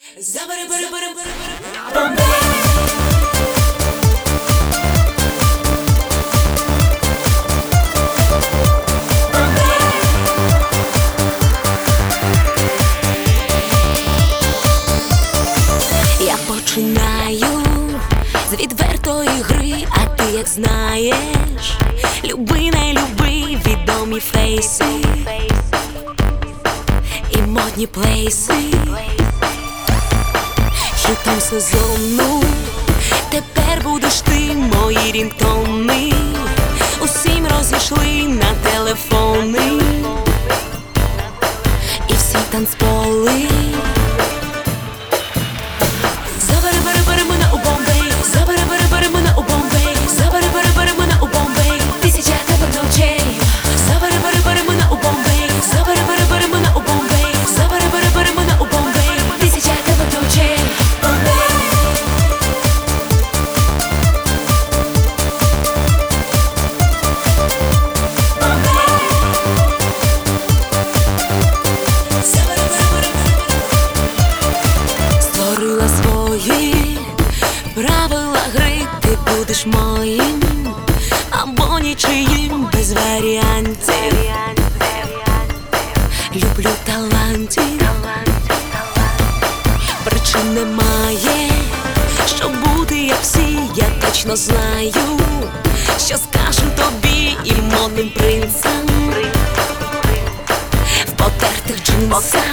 Я починаю з відвертої гри, а ти як знаєш, люби, не люби, відомі фейси і модні плейси. Хітом сезону тепер будеш ти, мої рінгтони усім розійшли на телефони і всі танцполи. Забери мене у Бомбей, забери мене у Бомбей, забери мене у Бомбей, тисяча тебе ночей. Забери мене у Бомбей, забери мене у Бомбей, забери мене у Бомбей, тисяча тебе ночей. Створила свої правила гри, ти будеш моїм або нічиїм, без варіантів. Люблю талантів, причин немає, щоб бути як всі. Я точно знаю, що скажу тобі і модним принцам в потертих джинсах.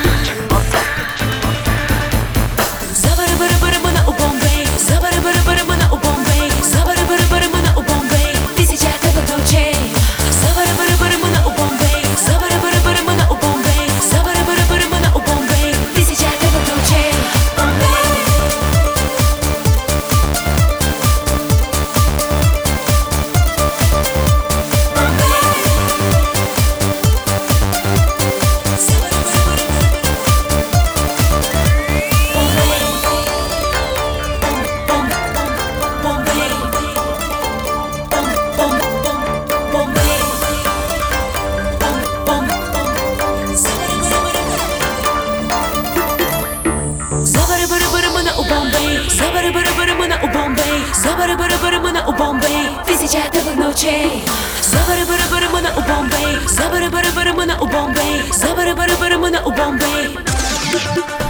Забери мене у Бомбей, забери мене у Бомбей, забери мене у Бомбей, тисяча тебе ночей. Забери мене у Бомбей, забери мене у Бомбей, забери мене у Бомбей, тисяча тебе ночей. Забери мене у Бомбей, забери мене у Бомбей, забери мене у Бомбей, тисяча тебе ночей. Забери мене у Бомбей, забери мене у Бомбей, забери мене у Бомбей.